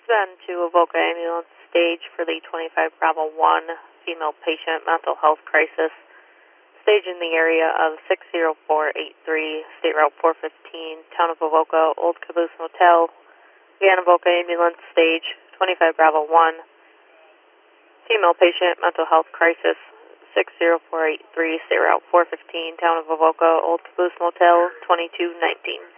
Send to Avoca Ambulance Stage for the 25 Bravo 1 female patient mental health crisis. Stage in the area of 60483, State Route 415, Town of Avoca, Old Caboose Motel. Again, Avoca Ambulance Stage, 25 Bravo 1, female patient mental health crisis. 60483, State Route 415, Town of Avoca, Old Caboose Motel, 2219.